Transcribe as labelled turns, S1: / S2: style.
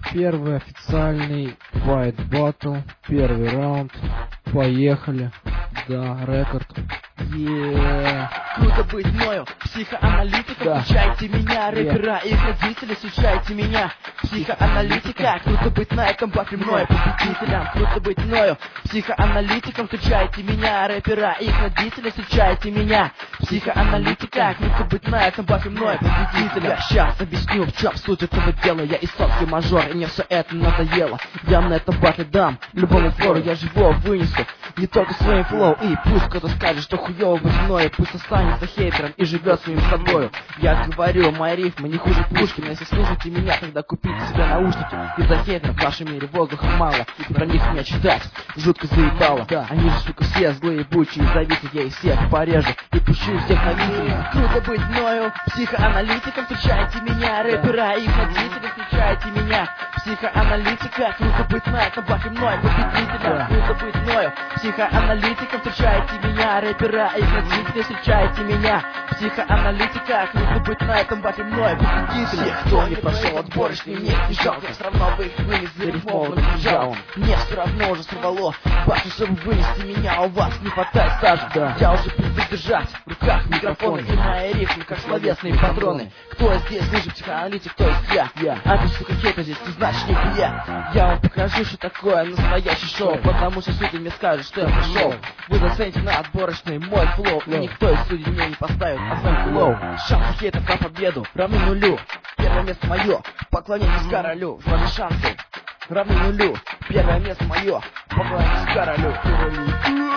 S1: Первый официальный Fight Battle, первый раунд, поехали, да, рекорд.
S2: Круто быть мною, психоаналитиком, встречайте меня, рэпера и их родители, встречайте меня, психоаналитика. Круто быть на этом батле мною, победителем, круто быть мною, психоаналитиком, встречайте меня, рэпера и их родители, встречайте меня, психоаналитика. Круто быть на этом батле мною, победителем. Я сейчас объясню, в чем суть этого дела, я исотский мажор, и мне все это надоело. Я на этом батле дам любому флору, я живо вынесу, не только своим флоу. И пусть кто-то скажет, что хуёво быть мною, пусть останется хейтером и живет своим собою. Я говорю, мои рифмы не хуже Пушкина. Если слушаете меня, тогда купите себе наушники. Из-за хейтеров в нашем мире воздуха мало, и про них меня читать жутко заебало. Они же, сука, все злые, бучие, зависят, я их всех порежу и пущу всех на видео. Круто быть мною, психоаналитиком, встречайте меня, рэпера и их родители, встречайте меня, психоаналитика. Круто быть на этом батле мною, победителем. Круто быть мною, психоаналитиком, встречайте меня, рэпера и их родители, встречайте меня, психоаналитика. Круто быть на этом батле мною, победителем. Всех, кто не прошел отборочный, мне не жалко, все равно вы их вынесли рифмованным кинжалом. Мне все равно уже сорвало башню, чтобы вынести меня, у вас не хватает стажа. Я уже привык держать в руках микрофоны, и мои рифмы как словесные патроны. Кто здесь лучше психоаналитик, то есть я. А ты, сука, хейтер здесь, ты значит не я. Я вам покажу, что такое настоящее шоу, потому что судьи мне скажут, что я пришел. Вы зацените на отборочный мой флоу, и никто из судей мне не поставит оценку лоу. Шансы хейтов на победу равны нулю. Первое место мое, поклоняйтесь королю. С вами шансы равны нулю. Первое место мое, поклоняйтесь королю.